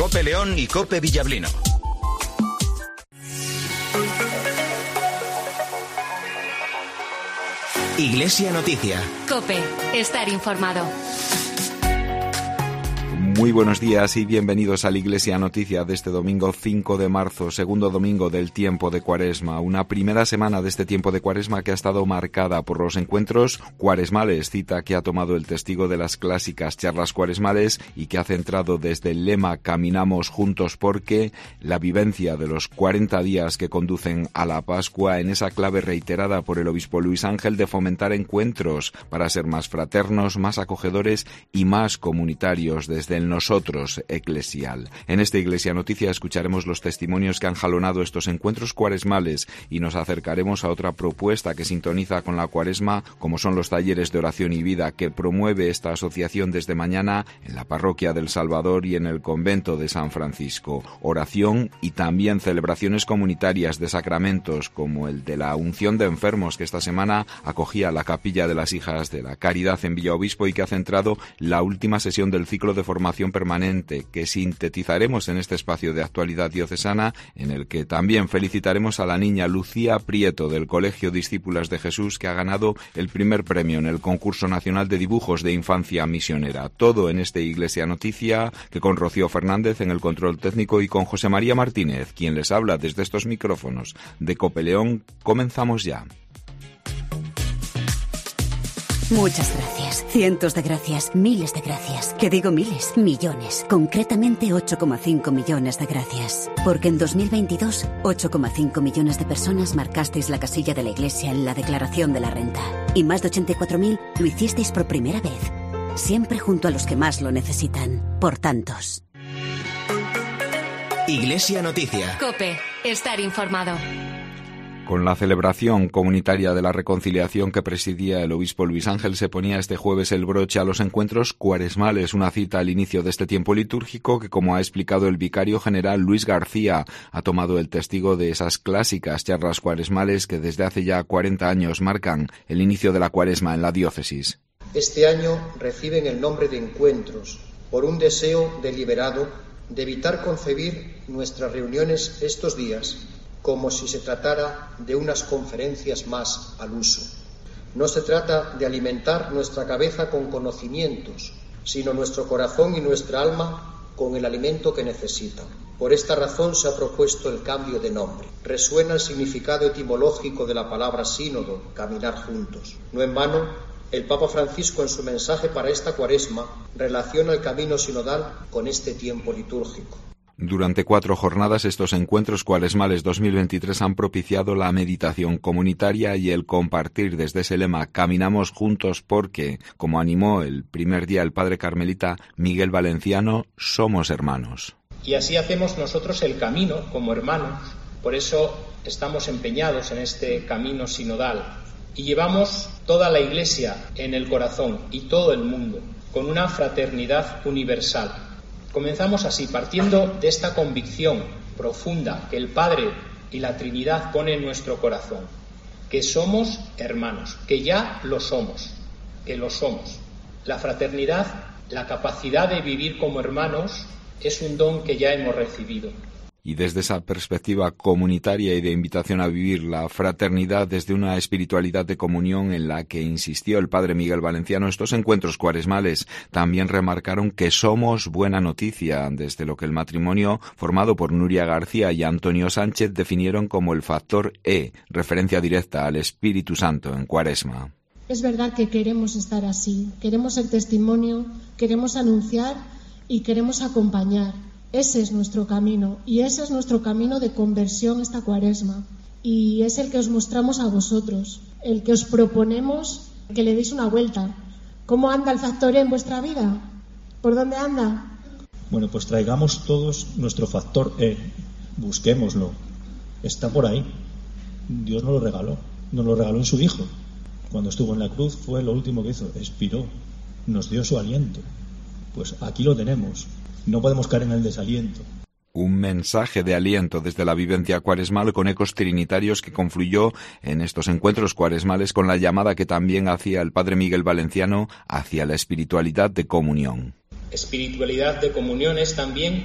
COPE León y COPE Villablino. Iglesia Noticia. COPE. Estar informado. Muy buenos días y bienvenidos a la Iglesia Noticia de este domingo 5 de marzo, segundo domingo del tiempo de Cuaresma. Una primera semana de este tiempo de Cuaresma que ha estado marcada por los encuentros cuaresmales, cita que ha tomado el testigo de las clásicas charlas cuaresmales y que ha centrado desde el lema Caminamos juntos porque la vivencia de los 40 días que conducen a la Pascua en esa clave reiterada por el obispo Luis Ángel de fomentar encuentros para ser más fraternos, más acogedores y más comunitarios desde el nosotros eclesial. En esta Iglesia Noticia escucharemos los testimonios que han jalonado estos encuentros cuaresmales y nos acercaremos a otra propuesta que sintoniza con la Cuaresma, como son los talleres de oración y vida que promueve esta asociación desde mañana en la Parroquia del Salvador y en el Convento de San Francisco. Oración y también celebraciones comunitarias de sacramentos como el de la unción de enfermos que esta semana acogía la Capilla de las Hijas de la Caridad en Villaobispo y que ha centrado la última sesión del ciclo de formación permanente que sintetizaremos en este espacio de actualidad diocesana, en el que también felicitaremos a la niña Lucía Prieto del Colegio Discípulas de Jesús, que ha ganado el primer premio en el concurso nacional de dibujos de infancia misionera. Todo en esta Iglesia Noticia, que con Rocío Fernández en el control técnico y con José María Martínez, quien les habla desde estos micrófonos de COPE León, comenzamos ya. Muchas gracias, cientos de gracias, miles de gracias. Que digo miles, millones. Concretamente 8,5 millones de gracias. Porque en 2022, 8,5 millones de personas marcasteis la casilla de la Iglesia en la declaración de la renta. Y más de 84.000 lo hicisteis por primera vez. Siempre junto a los que más lo necesitan. Por tantos. Iglesia Noticia. COPE. Estar informado. Con la celebración comunitaria de la reconciliación que presidía el obispo Luis Ángel, se ponía este jueves el broche a los encuentros cuaresmales, una cita al inicio de este tiempo litúrgico que, como ha explicado el vicario general Luis García, ha tomado el testigo de esas clásicas charlas cuaresmales que desde hace ya 40 años marcan el inicio de la Cuaresma en la diócesis. Este año reciben el nombre de encuentros por un deseo deliberado de evitar concebir nuestras reuniones estos días como si se tratara de unas conferencias más al uso. No se trata de alimentar nuestra cabeza con conocimientos, sino nuestro corazón y nuestra alma con el alimento que necesitan. Por esta razón se ha propuesto el cambio de nombre. Resuena el significado etimológico de la palabra sínodo, caminar juntos. No en vano, el Papa Francisco en su mensaje para esta Cuaresma relaciona el camino sinodal con este tiempo litúrgico. Durante 4 jornadas, estos encuentros cuaresmales 2023 han propiciado la meditación comunitaria y el compartir desde ese lema Caminamos juntos porque, como animó el primer día el padre carmelita Miguel Valenciano, somos hermanos. Y así hacemos nosotros el camino como hermanos, por eso estamos empeñados en este camino sinodal y llevamos toda la Iglesia en el corazón y todo el mundo con una fraternidad universal. Comenzamos así, partiendo de esta convicción profunda que el Padre y la Trinidad ponen en nuestro corazón, que somos hermanos, que ya lo somos, que lo somos. La fraternidad, la capacidad de vivir como hermanos, es un don que ya hemos recibido. Y desde esa perspectiva comunitaria y de invitación a vivir la fraternidad desde una espiritualidad de comunión en la que insistió el padre Miguel Valenciano, estos encuentros cuaresmales también remarcaron que somos buena noticia, desde lo que el matrimonio formado por Nuria García y Antonio Sánchez definieron como el factor E, referencia directa al Espíritu Santo en Cuaresma. Es verdad que queremos estar así, queremos el testimonio, queremos anunciar y queremos acompañar. Ese es nuestro camino y ese es nuestro camino de conversión esta Cuaresma y es el que os mostramos a vosotros, el que os proponemos que le deis una vuelta. ¿Cómo anda el factor E en vuestra vida? ¿Por dónde anda? Bueno, pues traigamos todos nuestro factor E, busquémoslo, está por ahí. Dios nos lo regaló en su Hijo. Cuando estuvo en la cruz fue lo último que hizo, expiró, nos dio su aliento. Pues aquí lo tenemos. No podemos caer en el desaliento. Un mensaje de aliento desde la vivencia cuaresmal con ecos trinitarios que confluyó en estos encuentros cuaresmales con la llamada que también hacía el padre Miguel Valenciano hacia la espiritualidad de comunión. Espiritualidad de comunión es también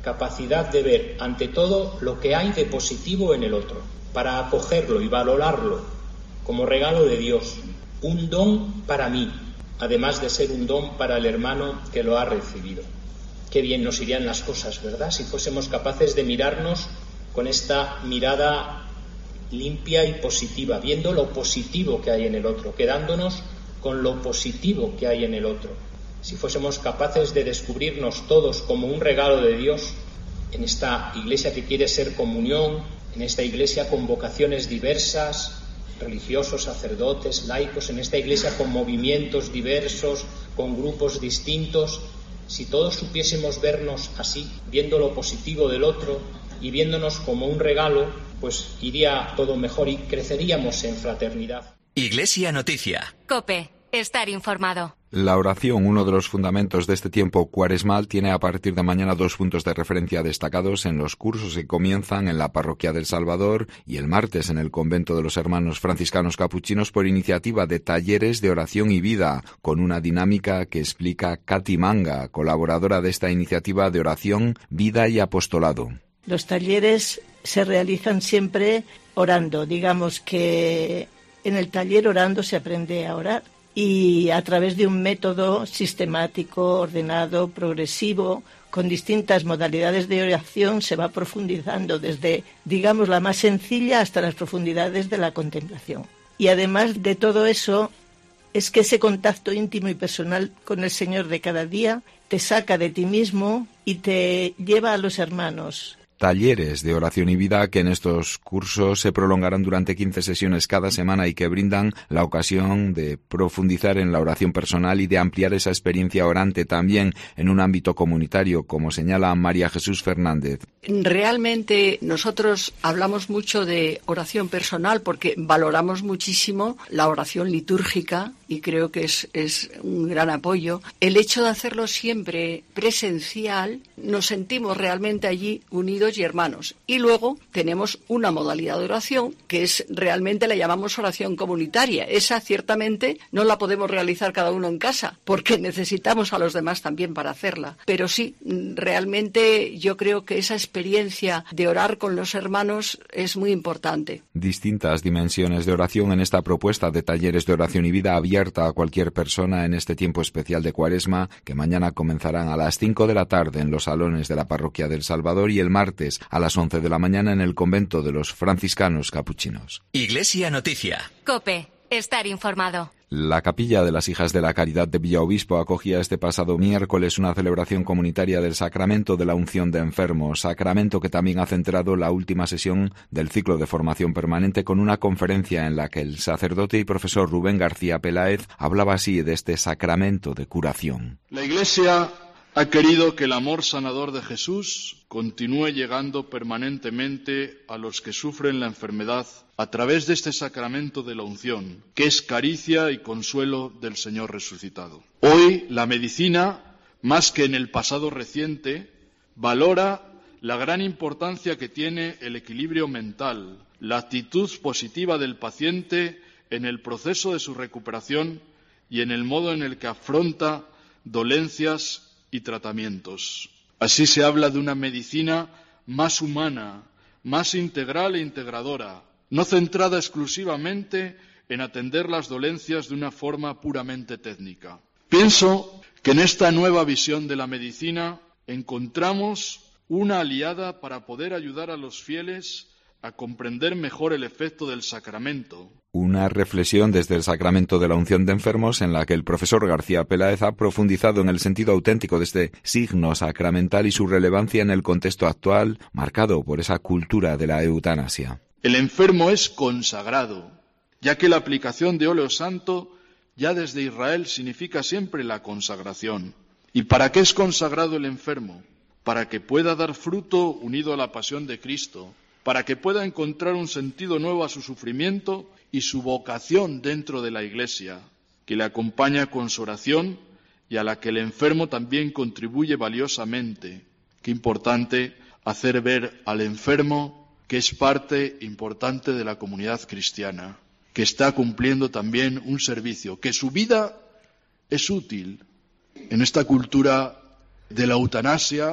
capacidad de ver ante todo lo que hay de positivo en el otro, para acogerlo y valorarlo como regalo de Dios, un don para mí, además de ser un don para el hermano que lo ha recibido. Qué bien nos irían las cosas, ¿verdad?, si fuésemos capaces de mirarnos con esta mirada limpia y positiva, viendo lo positivo que hay en el otro, quedándonos con lo positivo que hay en el otro. Si fuésemos capaces de descubrirnos todos como un regalo de Dios en esta iglesia que quiere ser comunión, en esta iglesia con vocaciones diversas, religiosos, sacerdotes, laicos, en esta iglesia con movimientos diversos, con grupos distintos, si todos supiésemos vernos así, viendo lo positivo del otro y viéndonos como un regalo, pues iría todo mejor y creceríamos en fraternidad. Iglesia Noticia. COPE. Estar informado. La oración, uno de los fundamentos de este tiempo cuaresmal, tiene a partir de mañana 2 puntos de referencia destacados en los cursos que comienzan en la Parroquia del Salvador y el martes en el Convento de los Hermanos Franciscanos Capuchinos por iniciativa de Talleres de Oración y Vida, con una dinámica que explica Katy Manga, colaboradora de esta iniciativa de oración, vida y apostolado. Los talleres se realizan siempre orando. Digamos que en el taller orando se aprende a orar. Y a través de un método sistemático, ordenado, progresivo, con distintas modalidades de oración, se va profundizando desde, digamos, la más sencilla hasta las profundidades de la contemplación. Y además de todo eso, es que ese contacto íntimo y personal con el Señor de cada día te saca de ti mismo y te lleva a los hermanos. Talleres de oración y vida que en estos cursos se prolongarán durante 15 sesiones cada semana y que brindan la ocasión de profundizar en la oración personal y de ampliar esa experiencia orante también en un ámbito comunitario, como señala María Jesús Fernández. Realmente nosotros hablamos mucho de oración personal porque valoramos muchísimo la oración litúrgica y creo que es un gran apoyo. El hecho de hacerlo siempre presencial, nos sentimos realmente allí unidos y hermanos. Y luego tenemos una modalidad de oración que es realmente la llamamos oración comunitaria. Esa ciertamente no la podemos realizar cada uno en casa porque necesitamos a los demás también para hacerla. Pero sí, realmente yo creo que esa experiencia de orar con los hermanos es muy importante. Distintas dimensiones de oración en esta propuesta de talleres de oración y vida abierta a cualquier persona en este tiempo especial de Cuaresma, que mañana comenzarán a las 5 de la tarde en los salones de la Parroquia del Salvador y el martes a las 11 de la mañana en el Convento de los Franciscanos Capuchinos. Iglesia Noticia. COPE. Estar informado. La Capilla de las Hijas de la Caridad de Villaobispo acogía este pasado miércoles una celebración comunitaria del Sacramento de la Unción de Enfermos, sacramento que también ha centrado la última sesión del ciclo de formación permanente con una conferencia en la que el sacerdote y profesor Rubén García Peláez hablaba así de este sacramento de curación. La Iglesia ha querido que el amor sanador de Jesús continúe llegando permanentemente a los que sufren la enfermedad a través de este sacramento de la unción, que es caricia y consuelo del Señor resucitado. Hoy la medicina, más que en el pasado reciente, valora la gran importancia que tiene el equilibrio mental, la actitud positiva del paciente en el proceso de su recuperación y en el modo en el que afronta dolencias y tratamientos. Así se habla de una medicina más humana, más integral e integradora, no centrada exclusivamente en atender las dolencias de una forma puramente técnica. Pienso que en esta nueva visión de la medicina encontramos una aliada para poder ayudar a los fieles a comprender mejor el efecto del sacramento. Una reflexión desde el sacramento de la unción de enfermos en la que el profesor García Peláez ha profundizado en el sentido auténtico de este signo sacramental y su relevancia en el contexto actual, marcado por esa cultura de la eutanasia. El enfermo es consagrado, ya que la aplicación de óleo santo ya desde Israel significa siempre la consagración. ¿Y para qué es consagrado el enfermo? Para que pueda dar fruto unido a la pasión de Cristo, para que pueda encontrar un sentido nuevo a su sufrimiento y su vocación dentro de la Iglesia, que le acompaña con su oración y a la que el enfermo también contribuye valiosamente. Qué importante hacer ver al enfermo que es parte importante de la comunidad cristiana, que está cumpliendo también un servicio, que su vida es útil. En esta cultura de la eutanasia,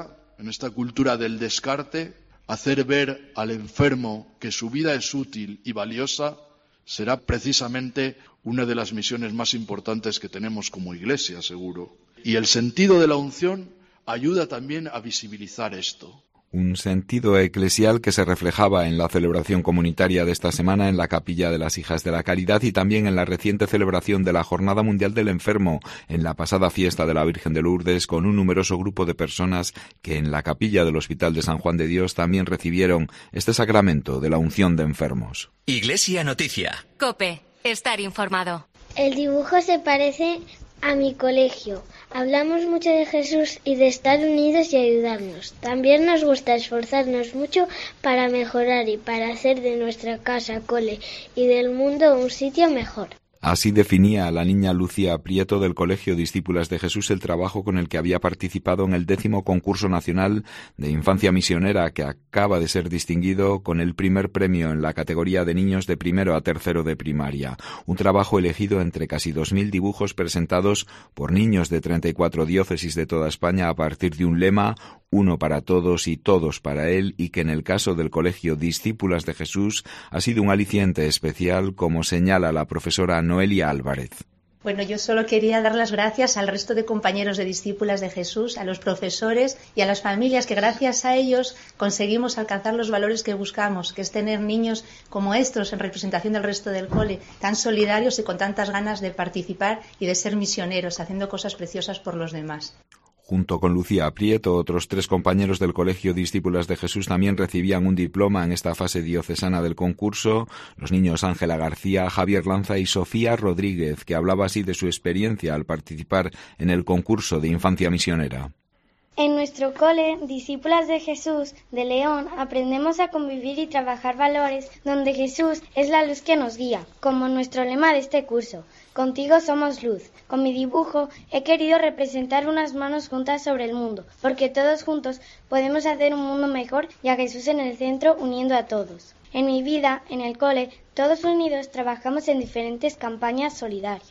en esta cultura del descarte, hacer ver al enfermo que su vida es útil y valiosa será precisamente una de las misiones más importantes que tenemos como Iglesia, seguro. Y el sentido de la unción ayuda también a visibilizar esto. Un sentido eclesial que se reflejaba en la celebración comunitaria de esta semana en la Capilla de las Hijas de la Caridad y también en la reciente celebración de la Jornada Mundial del Enfermo, en la pasada fiesta de la Virgen de Lourdes, con un numeroso grupo de personas que en la capilla del Hospital de San Juan de Dios también recibieron este sacramento de la unción de enfermos. Iglesia Noticia. COPE. Estar informado. El dibujo se parece a mi colegio. Hablamos mucho de Jesús y de estar unidos y ayudarnos. También nos gusta esforzarnos mucho para mejorar y para hacer de nuestra casa, cole y del mundo un sitio mejor. Así definía la niña Lucía Prieto del Colegio Discípulas de Jesús el trabajo con el que había participado en el 10º concurso nacional de infancia misionera, que acaba de ser distinguido con el primer premio en la categoría de niños de primero a tercero de primaria. Un trabajo elegido entre casi 2.000 dibujos presentados por niños de 34 diócesis de toda España a partir de un lema: uno para todos y todos para él, y que en el caso del Colegio Discípulas de Jesús ha sido un aliciente especial, como señala la profesora Noelia Álvarez. Bueno, yo solo quería dar las gracias al resto de compañeros de Discípulas de Jesús, a los profesores y a las familias, que gracias a ellos conseguimos alcanzar los valores que buscamos, que es tener niños como estos en representación del resto del cole, tan solidarios y con tantas ganas de participar y de ser misioneros, haciendo cosas preciosas por los demás. Junto con Lucía Prieto, otros 3 compañeros del Colegio Discípulas de Jesús también recibían un diploma en esta fase diocesana del concurso. Los niños Ángela García, Javier Lanza y Sofía Rodríguez, que hablaba así de su experiencia al participar en el concurso de infancia misionera. En nuestro cole, Discípulas de Jesús de León, aprendemos a convivir y trabajar valores donde Jesús es la luz que nos guía, como nuestro lema de este curso: contigo somos luz. Con mi dibujo he querido representar unas manos juntas sobre el mundo, porque todos juntos podemos hacer un mundo mejor y a Jesús en el centro, uniendo a todos. En mi vida, en el cole, todos unidos trabajamos en diferentes campañas solidarias.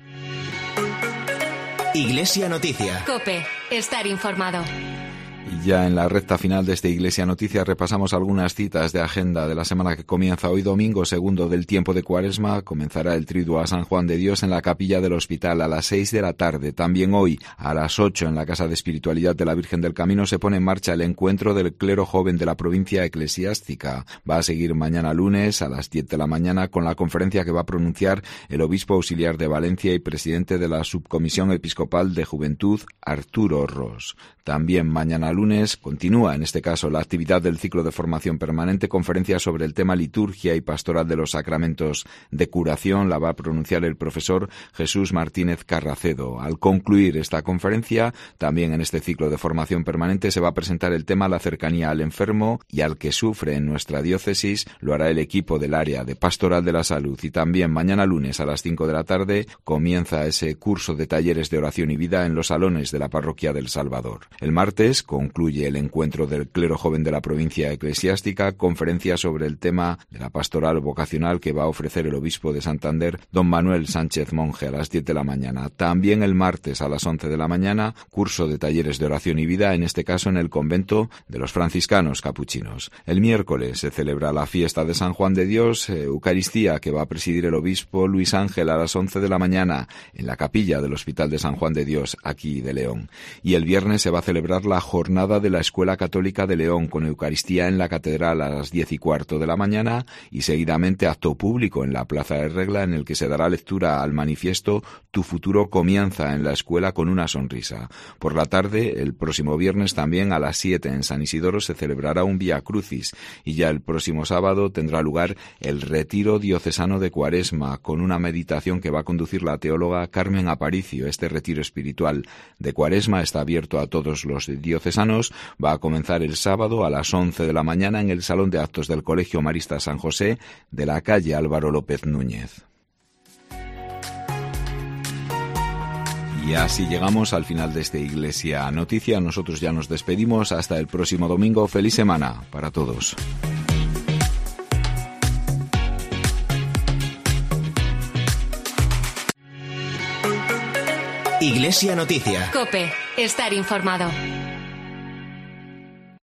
Iglesia Noticia. COPE. Estar informado. Y ya en la recta final de esta Iglesia Noticia repasamos algunas citas de agenda de la semana que comienza hoy domingo, segundo del tiempo de Cuaresma. Comenzará el Triduo a San Juan de Dios en la capilla del hospital a las 6 de la tarde. También hoy, a las 8, en la Casa de Espiritualidad de la Virgen del Camino, se pone en marcha el encuentro del clero joven de la provincia eclesiástica. Va a seguir mañana lunes a las 10 de la mañana con la conferencia que va a pronunciar el obispo auxiliar de Valencia y presidente de la Subcomisión Episcopal de Juventud, Arturo Ros. También mañana lunes continúa, en este caso, la actividad del ciclo de formación permanente, conferencia sobre el tema liturgia y pastoral de los sacramentos de curación. La va a pronunciar el profesor Jesús Martínez Carracedo. Al concluir esta conferencia, también en este ciclo de formación permanente se va a presentar el tema la cercanía al enfermo y al que sufre en nuestra diócesis. Lo hará el equipo del área de pastoral de la salud. Y también mañana lunes a las 5 de la tarde comienza ese curso de talleres de oración y vida en los salones de la parroquia del Salvador. El martes concluye el encuentro del clero joven de la provincia eclesiástica, conferencia sobre el tema de la pastoral vocacional que va a ofrecer el obispo de Santander, don Manuel Sánchez Monje, a las 10 de la mañana. También el martes a las 11 de la mañana, curso de talleres de oración y vida, en este caso en el convento de los franciscanos capuchinos. El miércoles se celebra la fiesta de San Juan de Dios, Eucaristía, que va a presidir el obispo Luis Ángel a las 11 de la mañana en la capilla del Hospital de San Juan de Dios, aquí de León. Y el viernes se va a celebrar la jornada de la Escuela Católica de León con Eucaristía en la Catedral a las 10:15 de la mañana y seguidamente acto público en la Plaza de Regla, en el que se dará lectura al manifiesto Tu futuro comienza en la escuela con una sonrisa. Por la tarde, el próximo viernes también a las 7 en San Isidoro se celebrará un Vía Crucis y ya el próximo sábado tendrá lugar el Retiro Diocesano de Cuaresma con una meditación que va a conducir la teóloga Carmen Aparicio. Este retiro espiritual de Cuaresma está abierto a todos los diocesanos. Va a comenzar el sábado a las 11 de la mañana en el Salón de Actos del Colegio Marista San José de la calle Álvaro López Núñez. Y así llegamos al final de esta Iglesia Noticia. Nosotros ya nos despedimos. Hasta el próximo domingo. Feliz semana para todos. Iglesia Noticia. COPE. Estar informado.